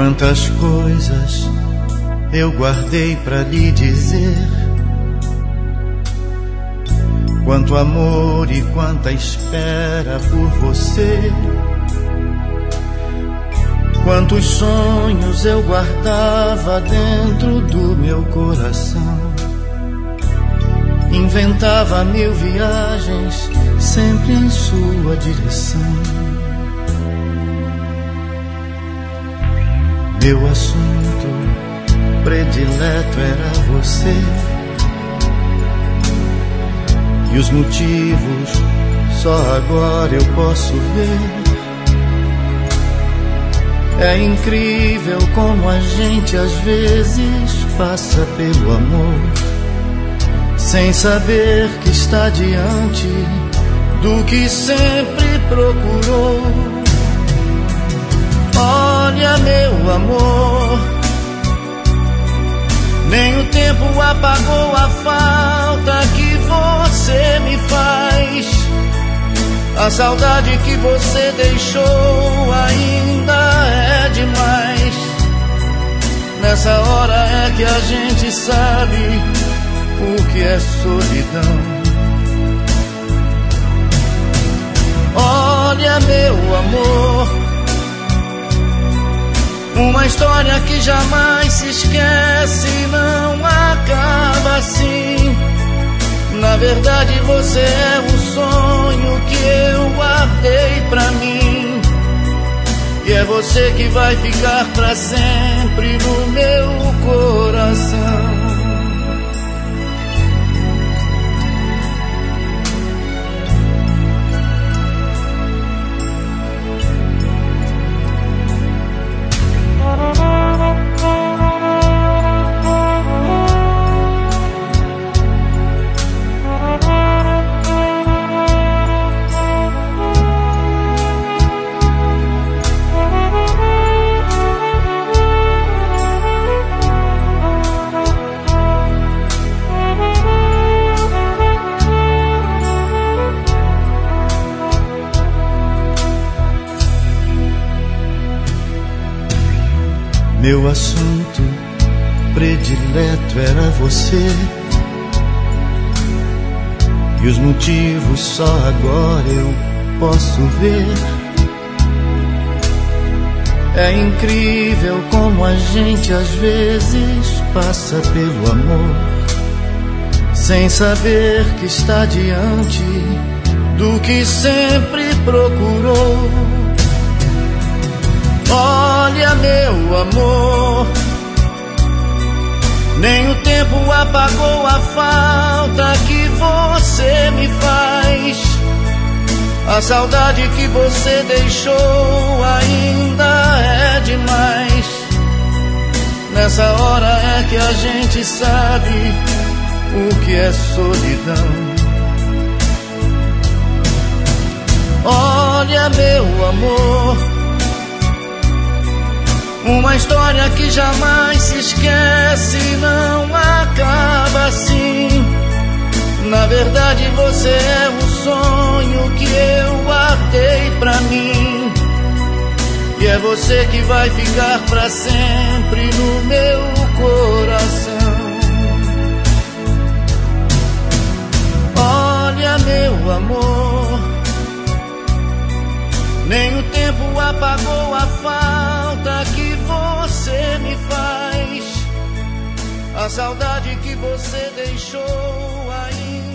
Quantas coisas eu guardei pra lhe dizer, quanto amor e quanta espera por você. Quantos sonhos eu guardava dentro do meu coração. Inventava 1000 viagens, sempre em sua direção. Meu assunto predileto era você, e os motivos só agora eu posso ver. É incrível como a gente às vezes passa pelo amor, sem saber que está diante do que sempre procurou. Olha, meu amor, nem o tempo apagou a falta que você me faz. A saudade que você deixou ainda é demais. Nessa hora é que a gente sabe o que é solidão. Olha, meu amor, uma história que jamais se esquece, não acaba assim. Na verdade você é um sonho que eu guardei pra mim, e é você que vai ficar pra sempre no meu coração. Meu assunto predileto era você, e os motivos só agora eu posso ver. É incrível como a gente às vezes passa pelo amor, sem saber que está diante do que sempre procurou. Olha, meu amor, nem o tempo apagou a falta que você me faz. A saudade que você deixou ainda é demais. Nessa hora é que a gente sabe o que é solidão. Olha, meu amor, uma história que jamais se esquece, não acaba assim. Na verdade você é um sonho que eu guardei pra mim, e é você que vai ficar pra sempre no meu coração. Olha, meu amor, nem o tempo apagou a falta que você me faz. A saudade que você deixou ainda